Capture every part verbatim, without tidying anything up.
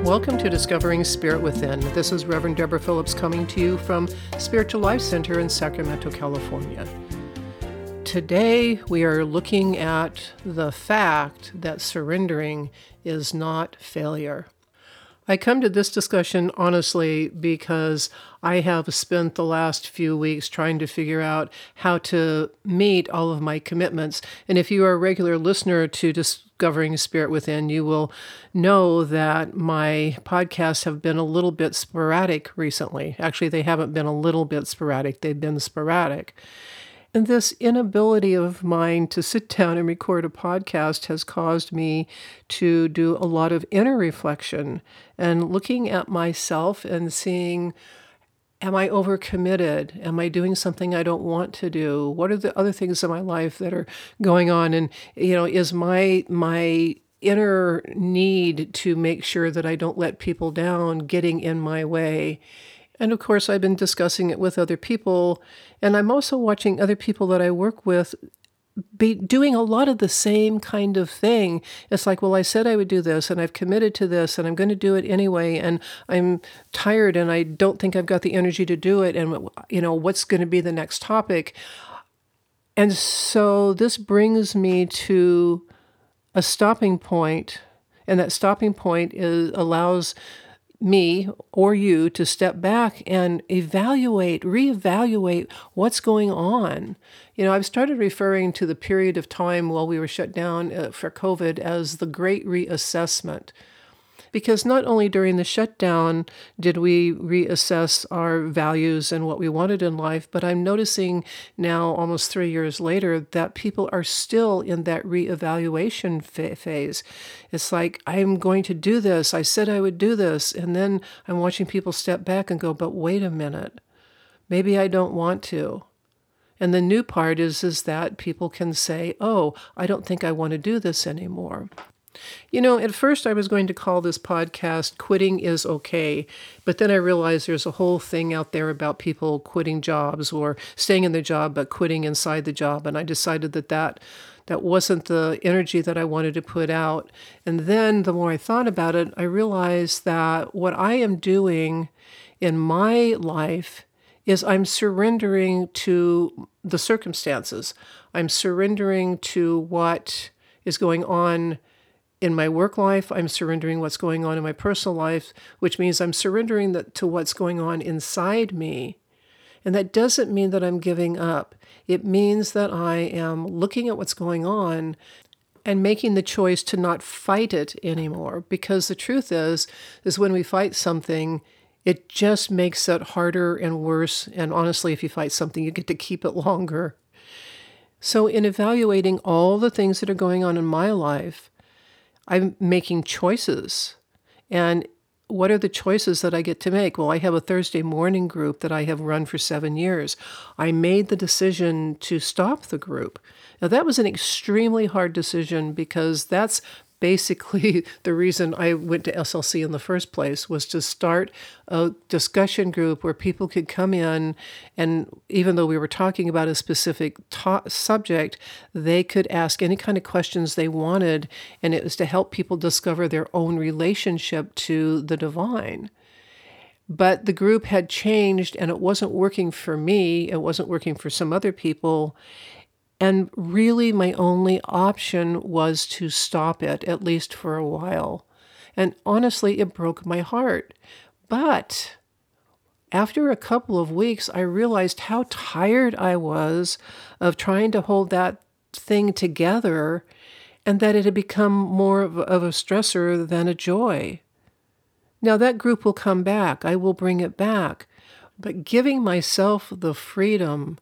Welcome to Discovering Spirit Within. This is Reverend Deborah Phillips coming to you from Spiritual Life Center in Sacramento, California. Today we are looking at the fact that surrendering is not failure. I come to this discussion honestly because I have spent the last few weeks trying to figure out how to meet all of my commitments. And if you are a regular listener to Discovering Spirit Within, you will know that my podcasts have been a little bit sporadic recently. Actually, they haven't been a little bit sporadic, they've been sporadic. And this inability of mine to sit down and record a podcast has caused me to do a lot of inner reflection and looking at myself and seeing, am I overcommitted? Am I doing something I don't want to do? What are the other things in my life that are going on? And, you know, is my my inner need to make sure that I don't let people down getting in my way? And of course, I've been discussing it with other people, and I'm also watching other people that I work with be doing a lot of the same kind of thing. It's like, well, I said I would do this, and I've committed to this, and I'm going to do it anyway, and I'm tired, and I don't think I've got the energy to do it, and, you know, what's going to be the next topic? And so this brings me to a stopping point, and that stopping point is allows me or you to step back and evaluate, reevaluate what's going on. You know, I've started referring to the period of time while we were shut down uh, for COVID as the Great Reassessment. Because not only during the shutdown did we reassess our values and what we wanted in life, but I'm noticing now, almost three years later, that people are still in that reevaluation fa- phase. It's like, I'm going to do this. I said I would do this. And then I'm watching people step back and go, but wait a minute, maybe I don't want to. And the new part is, is that people can say, oh, I don't think I want to do this anymore. You know, at first I was going to call this podcast Quitting is Okay, but then I realized there's a whole thing out there about people quitting jobs or staying in their job but quitting inside the job, and I decided that that, that wasn't the energy that I wanted to put out. And then the more I thought about it, I realized that what I am doing in my life is I'm surrendering to the circumstances. I'm surrendering to what is going on in my work life. I'm surrendering what's going on in my personal life, which means I'm surrendering that to what's going on inside me. And that doesn't mean that I'm giving up. It means that I am looking at what's going on and making the choice to not fight it anymore. Because the truth is, is when we fight something, it just makes it harder and worse. And honestly, if you fight something, you get to keep it longer. So in evaluating all the things that are going on in my life, I'm making choices. And what are the choices that I get to make? Well, I have a Thursday morning group that I have run for seven years. I made the decision to stop the group. Now, that was an extremely hard decision because that's basically the reason I went to S L C in the first place, was to start a discussion group where people could come in, and even though we were talking about a specific to- subject, they could ask any kind of questions they wanted, and it was to help people discover their own relationship to the divine. But the group had changed, and it wasn't working for me. It wasn't working for some other people. And really, my only option was to stop it, at least for a while. And honestly, it broke my heart. But after a couple of weeks, I realized how tired I was of trying to hold that thing together, and that it had become more of a stressor than a joy. Now, that group will come back. I will bring it back. But giving myself the freedom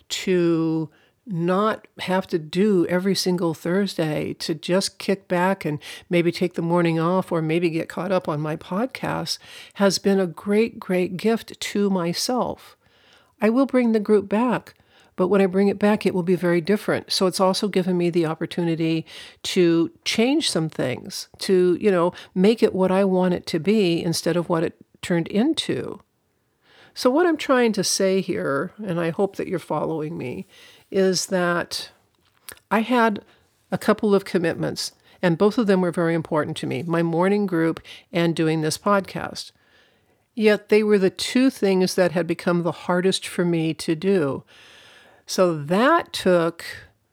to not have to do every single Thursday, to just kick back and maybe take the morning off or maybe get caught up on my podcast, has been a great, great gift to myself. I will bring the group back, but when I bring it back, it will be very different. So it's also given me the opportunity to change some things, to, you know, make it what I want it to be instead of what it turned into. So what I'm trying to say here, and I hope that you're following me, is that I had a couple of commitments, And both of them were very important to me, my morning group and doing this podcast. Yet they were the two things that had become the hardest for me to do. So that took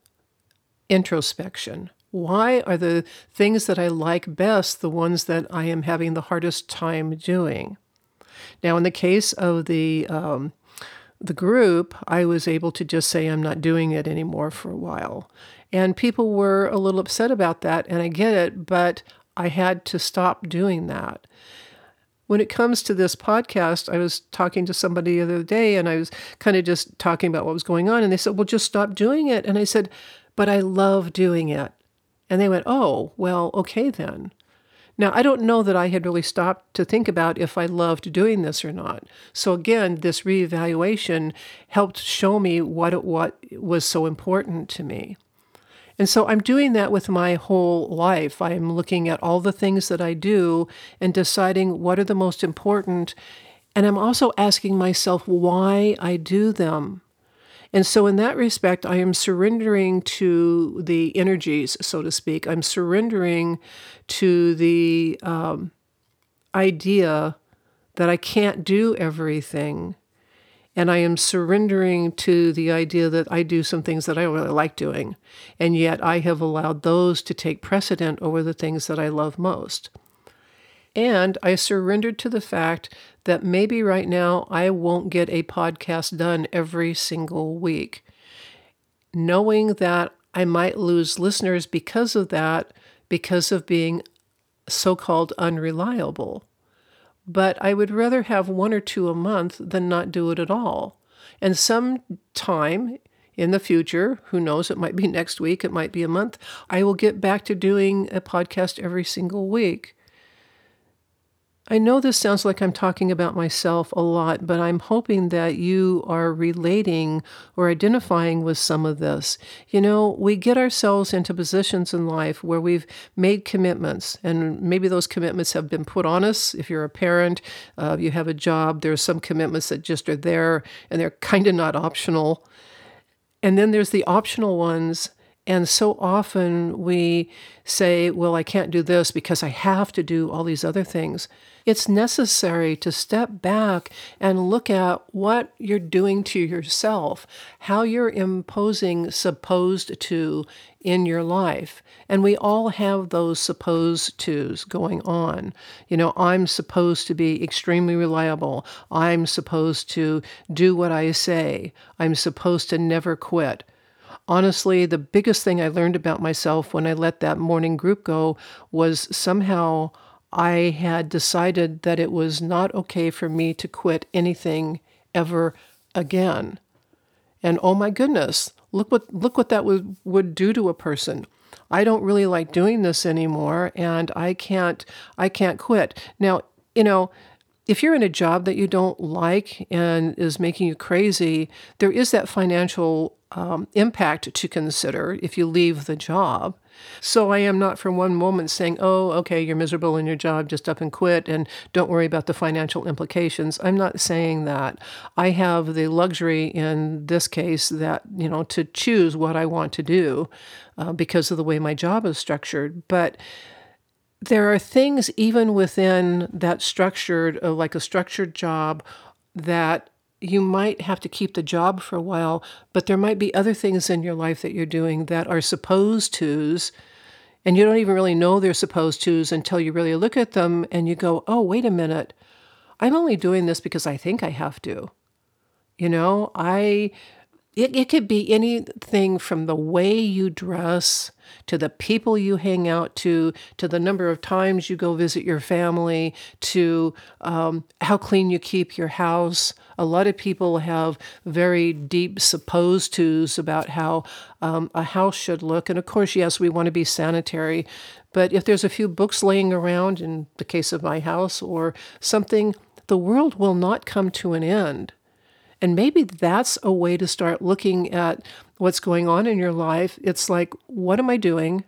introspection. Why are the things that I like best the ones that I am having the hardest time doing? Now, in the case of the um, the group, I was able to just say I'm not doing it anymore for a while. And people were a little upset about that, and I get it, but I had to stop doing that. When it comes to this podcast, I was talking to somebody the other day, and I was kind of just talking about what was going on, and they said, well, just stop doing it. And I said, but I love doing it. And they went, oh, well, okay then. Now, I don't know that I had really stopped to think about if I loved doing this or not. So again, this reevaluation helped show me what it, what was so important to me. And so I'm doing that with my whole life. I'm looking at all the things that I do and deciding what are the most important. And I'm also asking myself why I do them. And so in that respect, I am surrendering to the energies, so to speak. I'm surrendering to the um, idea that I can't do everything. And I am surrendering to the idea that I do some things that I don't really like doing. And yet I have allowed those to take precedent over the things that I love most. And I surrendered to the fact that maybe right now I won't get a podcast done every single week. Knowing that I might lose listeners because of that, because of being so-called unreliable. But I would rather have one or two a month than not do it at all. And sometime in the future, who knows, it might be next week, it might be a month, I will get back to doing a podcast every single week. I know this sounds like I'm talking about myself a lot, but I'm hoping that you are relating or identifying with some of this. You know, we get ourselves into positions in life where we've made commitments, and maybe those commitments have been put on us. If you're a parent, uh, you have a job, there's some commitments that just are there, and they're kind of not optional. And then there's the optional ones. And so often we say, well, I can't do this because I have to do all these other things. It's necessary to step back and look at what you're doing to yourself, how you're imposing supposed to in your life. And we all have those supposed tos going on. You know, I'm supposed to be extremely reliable. I'm supposed to do what I say. I'm supposed to never quit. Honestly, the biggest thing I learned about myself when I let that morning group go was somehow I had decided that it was not okay for me to quit anything ever again. And oh my goodness, look what look what that would, would do to a person. I don't really like doing this anymore, and I can't I can't quit. Now, you know, if you're in a job that you don't like and is making you crazy, there is that financial um, impact to consider if you leave the job. So I am not for one moment saying, oh, okay, you're miserable in your job, just up and quit, and don't worry about the financial implications. I'm not saying that. I have the luxury in this case that, you know, to choose what I want to do uh, because of the way my job is structured. But there are things even within that structured, uh, like a structured job, that you might have to keep the job for a while, but there might be other things in your life that you're doing that are supposed tos, and you don't even really know they're supposed tos until you really look at them and you go, oh, wait a minute, I'm only doing this because I think I have to. You know, I... It, it could be anything from the way you dress, to the people you hang out to, to the number of times you go visit your family, to um, how clean you keep your house. A lot of people have very deep supposed tos about how um, a house should look. And of course, yes, we want to be sanitary. But if there's a few books laying around, in the case of my house, or something, the world will not come to an end. And maybe that's a way to start looking at what's going on in your life. It's like, what am I doing?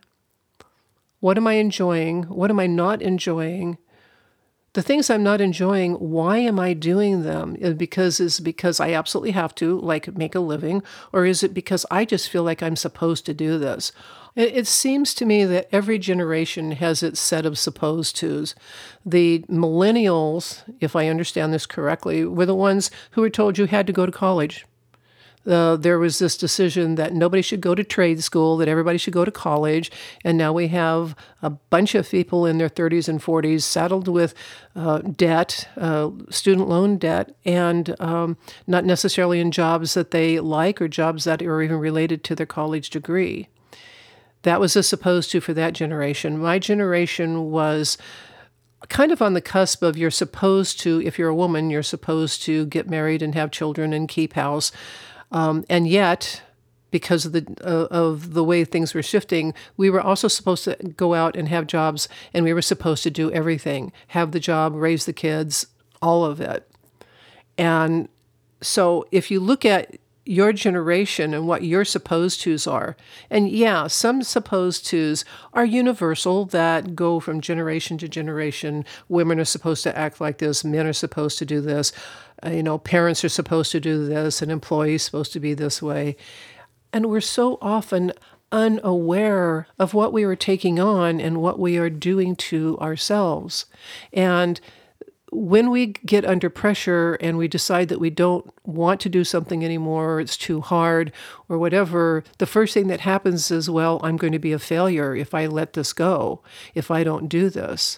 What am I enjoying? What am I not enjoying? The things I'm not enjoying, why am I doing them? Because is it because I absolutely have to, like make a living, or is it because I just feel like I'm supposed to do this? It, it seems to me that every generation has its set of supposed tos. The millennials, if I understand this correctly, were the ones who were told you had to go to college. Uh, there was this decision that nobody should go to trade school, that everybody should go to college, and now we have a bunch of people in their thirties and forties saddled with uh, debt, uh, student loan debt, and um, not necessarily in jobs that they like or jobs that are even related to their college degree. That was a supposed to for that generation. My generation was kind of on the cusp of you're supposed to, if you're a woman, you're supposed to get married and have children and keep house. Um, and yet, because of the uh, of the way things were shifting, we were also supposed to go out and have jobs, and we were supposed to do everything, have the job, raise the kids, all of it. And so if you look at your generation and what your supposed tos are, and yeah, some supposed tos are universal that go from generation to generation. Women are supposed to act like this, men are supposed to do this. Uh, you know, parents are supposed to do this, an employee is supposed to be this way. And we're so often unaware of what we are taking on and what we are doing to ourselves. And when we get under pressure and we decide that we don't want to do something anymore, or it's too hard, or whatever, the first thing that happens is, well, I'm going to be a failure if I let this go, if I don't do this.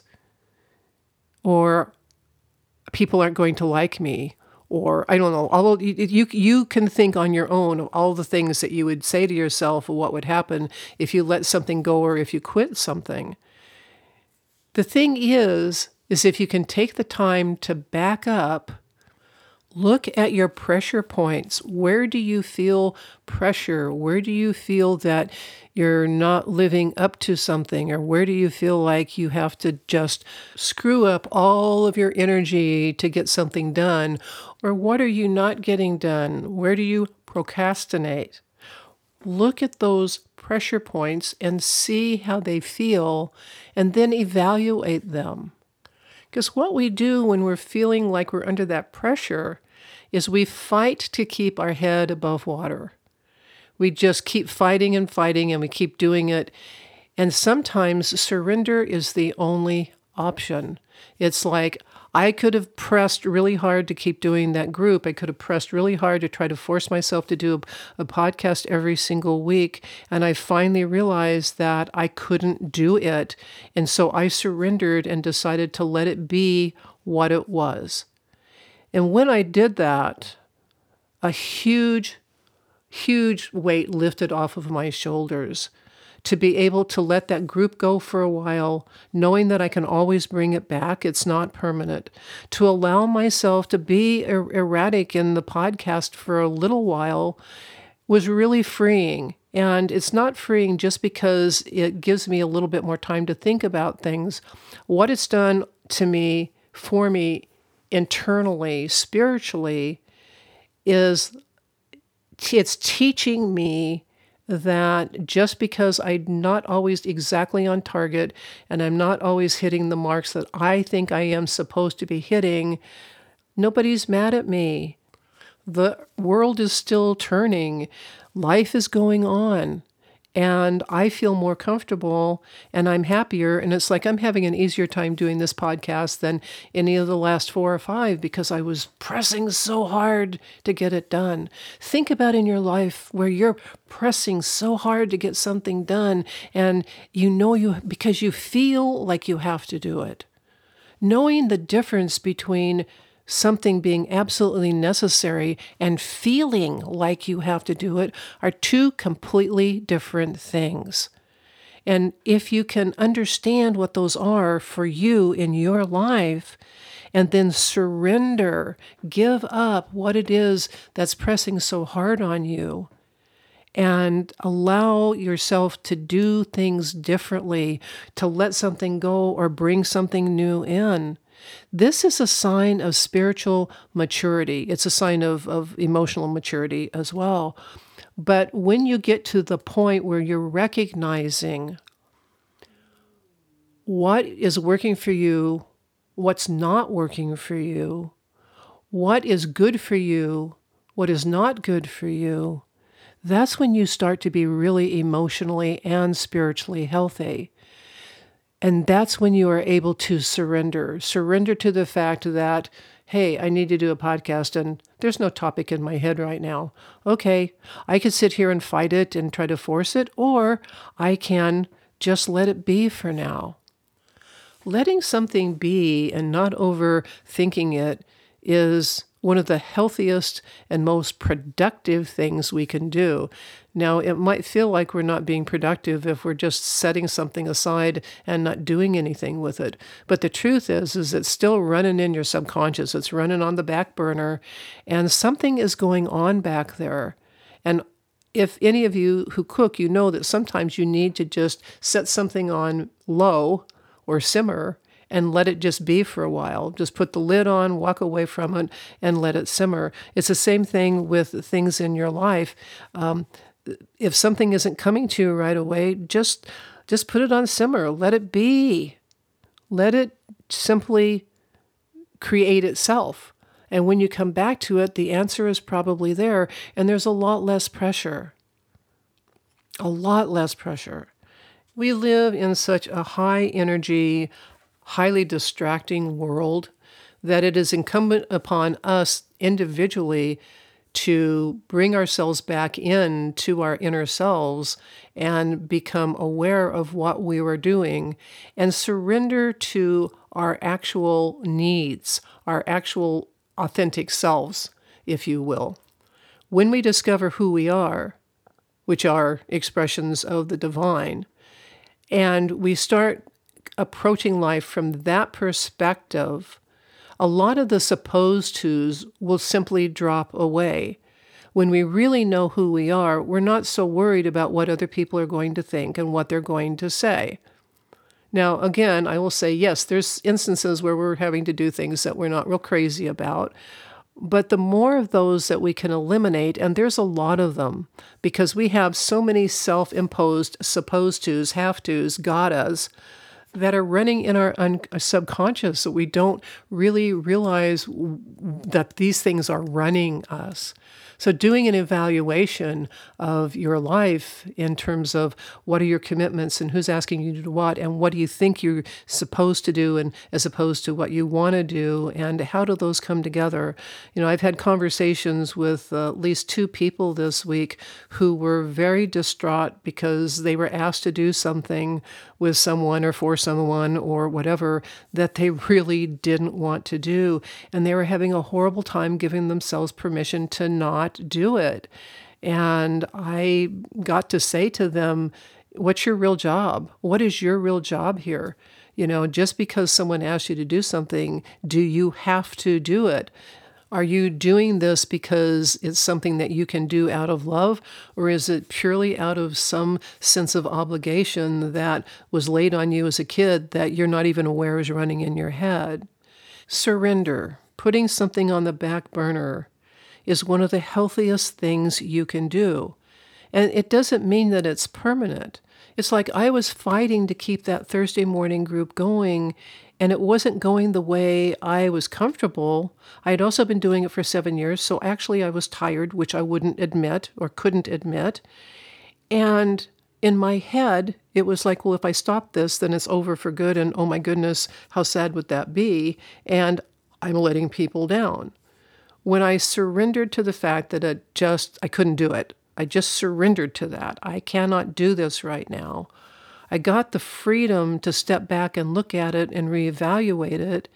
Or people aren't going to like me, or I don't know. Although you you can think on your own of all the things that you would say to yourself of what would happen if you let something go or if you quit something. The thing is, is if you can take the time to back up, look at your pressure points. Where do you feel pressure? Where do you feel that you're not living up to something? Or where do you feel like you have to just screw up all of your energy to get something done? Or what are you not getting done? Where do you procrastinate? Look at those pressure points and see how they feel, and then evaluate them. Because what we do when we're feeling like we're under that pressure is we fight to keep our head above water. We just keep fighting and fighting, and we keep doing it. And sometimes surrender is the only option. It's like, I could have pressed really hard to keep doing that group. I could have pressed really hard to try to force myself to do a, a podcast every single week. And I finally realized that I couldn't do it. And so I surrendered and decided to let it be what it was. And when I did that, a huge, huge weight lifted off of my shoulders. To be able to let that group go for a while, knowing that I can always bring it back, it's not permanent. To allow myself to be er- erratic in the podcast for a little while was really freeing. And it's not freeing just because it gives me a little bit more time to think about things. What it's done to me, for me, internally, spiritually, is it's teaching me that just because I'm not always exactly on target and I'm not always hitting the marks that I think I am supposed to be hitting, nobody's mad at me. The world is still turning. Life is going on. And I feel more comfortable and I'm happier. And it's like I'm having an easier time doing this podcast than any of the last four or five because I was pressing so hard to get it done. Think about in your life where you're pressing so hard to get something done and you know you, because you feel like you have to do it. Knowing the difference between something being absolutely necessary and feeling like you have to do it are two completely different things. And if you can understand what those are for you in your life, and then surrender, give up what it is that's pressing so hard on you, and allow yourself to do things differently, to let something go or bring something new in, this is a sign of spiritual maturity. It's a sign of, of emotional maturity as well. But when you get to the point where you're recognizing what is working for you, what's not working for you, what is good for you, what is not good for you, that's when you start to be really emotionally and spiritually healthy. And that's when you are able to surrender. Surrender to the fact that, hey, I need to do a podcast and there's no topic in my head right now. Okay, I could sit here and fight it and try to force it, or I can just let it be for now. Letting something be and not overthinking it is one of the healthiest and most productive things we can do. Now, it might feel like we're not being productive if we're just setting something aside and not doing anything with it. But the truth is, is it's still running in your subconscious. It's running on the back burner, and something is going on back there. And if any of you who cook, you know that sometimes you need to just set something on low or simmer and let it just be for a while. Just put the lid on, walk away from it, and let it simmer. It's the same thing with things in your life. Um, if something isn't coming to you right away, just just put it on simmer. Let it be. Let it simply create itself. And when you come back to it, the answer is probably there, and there's a lot less pressure. A lot less pressure. We live in such a high energy, highly distracting world that it is incumbent upon us individually to bring ourselves back in to our inner selves and become aware of what we were doing and surrender to our actual needs, our actual authentic selves, if you will. When we discover who we are, which are expressions of the divine, and we start approaching life from that perspective, a lot of the supposed tos will simply drop away. When we really know who we are, we're not so worried about what other people are going to think and what they're going to say. Now, again, I will say, yes, there's instances where we're having to do things that we're not real crazy about. But the more of those that we can eliminate, and there's a lot of them, because we have so many self-imposed supposed tos, have tos, gottas, that are running in our un- subconscious that we don't really realize w- that these things are running us. So doing an evaluation of your life in terms of what are your commitments and who's asking you to do what and what do you think you're supposed to do and as opposed to what you want to do and how do those come together. You know, I've had conversations with uh, at least two people this week who were very distraught because they were asked to do something with someone or for someone or whatever that they really didn't want to do. And they were having a horrible time giving themselves permission to not do it. And I got to say to them, what's your real job? What is your real job here? You know, just because someone asks you to do something, do you have to do it? Are you doing this because it's something that you can do out of love, or is it purely out of some sense of obligation that was laid on you as a kid that you're not even aware is running in your head? Surrender, putting something on the back burner, is one of the healthiest things you can do. And it doesn't mean that it's permanent. It's like I was fighting to keep that Thursday morning group going, and it wasn't going the way I was comfortable. I had also been doing it for seven years, so actually I was tired, which I wouldn't admit or couldn't admit. And in my head, it was like, well, if I stop this, then it's over for good, and oh my goodness, how sad would that be? And I'm letting people down. When I surrendered to the fact that it just, I couldn't do it. I just surrendered to that. I cannot do this right now. I got the freedom to step back and look at it and reevaluate it.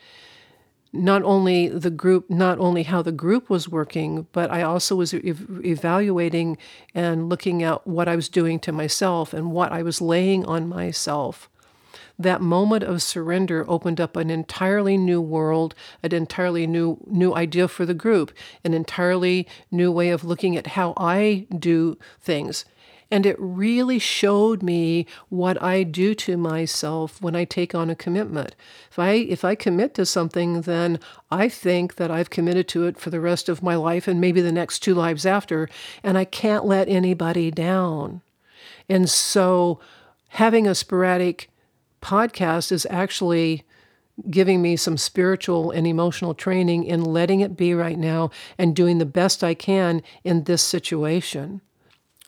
Not only the group, not only how the group was working, but I also was e- evaluating and looking at what I was doing to myself and what I was laying on myself. That moment of surrender opened up an entirely new world, an entirely new new idea for the group, an entirely new way of looking at how I do things. And it really showed me what I do to myself when I take on a commitment. If I if I commit to something, then I think that I've committed to it for the rest of my life and maybe the next two lives after, and I can't let anybody down. And so having a sporadic podcast is actually giving me some spiritual and emotional training in letting it be right now and doing the best I can in this situation.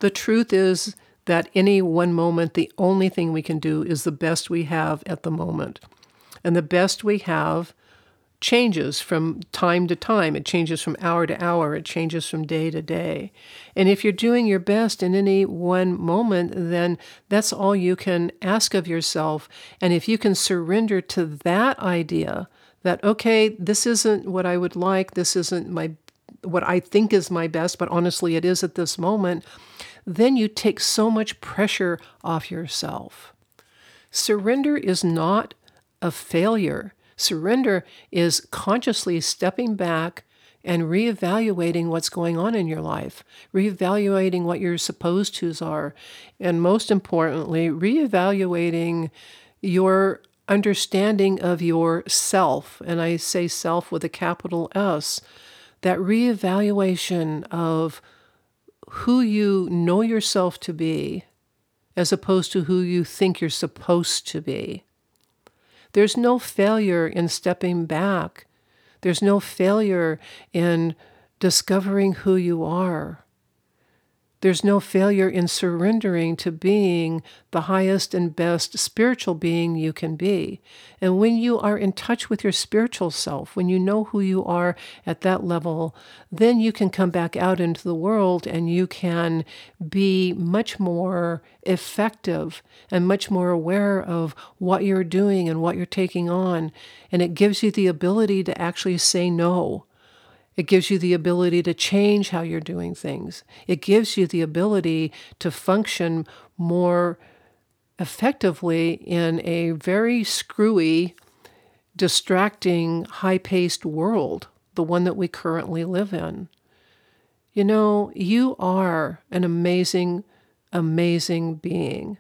The truth is that any one moment, the only thing we can do is the best we have at the moment. And the best we have changes from time to time. It changes from hour to hour. It changes from day to day. And if you're doing your best in any one moment, then that's all you can ask of yourself. And if you can surrender to that idea that, okay, this isn't what I would like, this isn't my what I think is my best, but honestly it is at this moment, then you take so much pressure off yourself. Surrender is not a failure. Surrender is consciously stepping back and reevaluating what's going on in your life, reevaluating what your supposed tos are, and most importantly, reevaluating your understanding of yourself. And I say self with a capital S. That reevaluation of who you know yourself to be as opposed to who you think you're supposed to be. There's no failure in stepping back. There's no failure in discovering who you are. There's no failure in surrendering to being the highest and best spiritual being you can be. And when you are in touch with your spiritual self, when you know who you are at that level, then you can come back out into the world and you can be much more effective and much more aware of what you're doing and what you're taking on. And it gives you the ability to actually say no. It gives you the ability to change how you're doing things. It gives you the ability to function more effectively in a very screwy, distracting, high-paced world, the one that we currently live in. You know, you are an amazing, amazing being.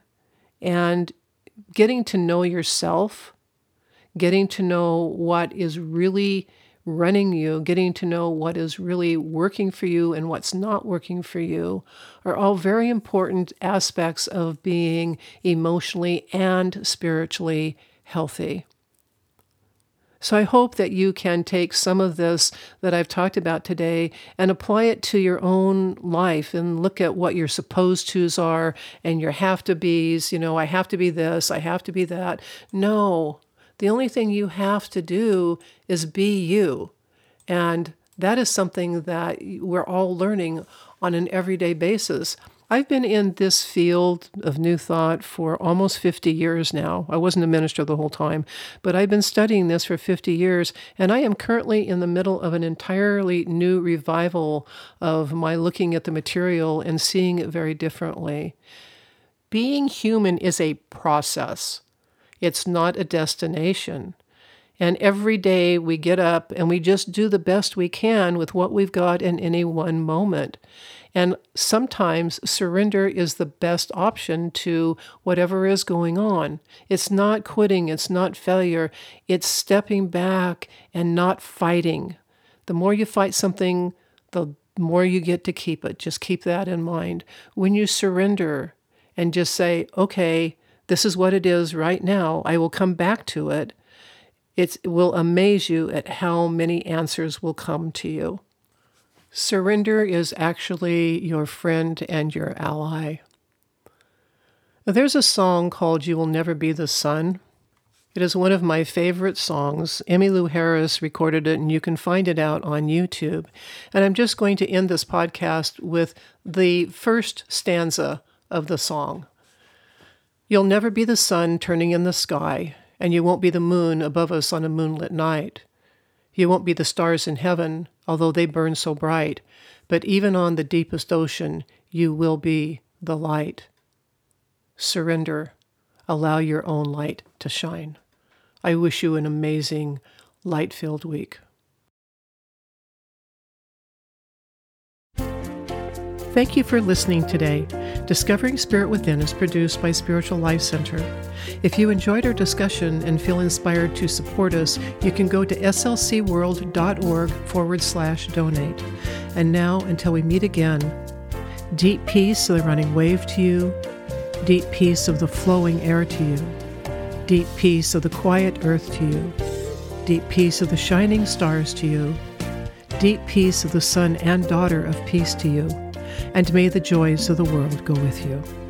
And getting to know yourself, getting to know what is really running you, getting to know what is really working for you and what's not working for you are all very important aspects of being emotionally and spiritually healthy. So I hope that you can take some of this that I've talked about today and apply it to your own life and look at what your supposed tos are and your have to be's. You know, I have to be this, I have to be that. No. The only thing you have to do is be you. And that is something that we're all learning on an everyday basis. I've been in this field of New Thought for almost fifty years now. I wasn't a minister the whole time, but I've been studying this for fifty years, and I am currently in the middle of an entirely new revival of my looking at the material and seeing it very differently. Being human is a process. It's not a destination. And every day we get up and we just do the best we can with what we've got in any one moment. And sometimes surrender is the best option to whatever is going on. It's not quitting, it's not failure, it's stepping back and not fighting. The more you fight something, the more you get to keep it. Just keep that in mind. When you surrender and just say, okay, this is what it is right now, I will come back to it, it's, it will amaze you at how many answers will come to you. Surrender is actually your friend and your ally. There's a song called You Will Never Be the Sun. It is one of my favorite songs. Emmylou Harris recorded it, and you can find it out on YouTube. And I'm just going to end this podcast with the first stanza of the song. You'll never be the sun turning in the sky, and you won't be the moon above us on a moonlit night. You won't be the stars in heaven, although they burn so bright, but even on the deepest ocean, you will be the light. Surrender. Allow your own light to shine. I wish you an amazing, light-filled week. Thank you for listening today. Discovering Spirit Within is produced by Spiritual Life Center. If you enjoyed our discussion and feel inspired to support us, you can go to slcworld.org forward slash donate. And now, until we meet again, deep peace of the running wave to you, deep peace of the flowing air to you, deep peace of the quiet earth to you, deep peace of the shining stars to you, deep peace of the son and daughter of peace to you, and may the joys of the world go with you.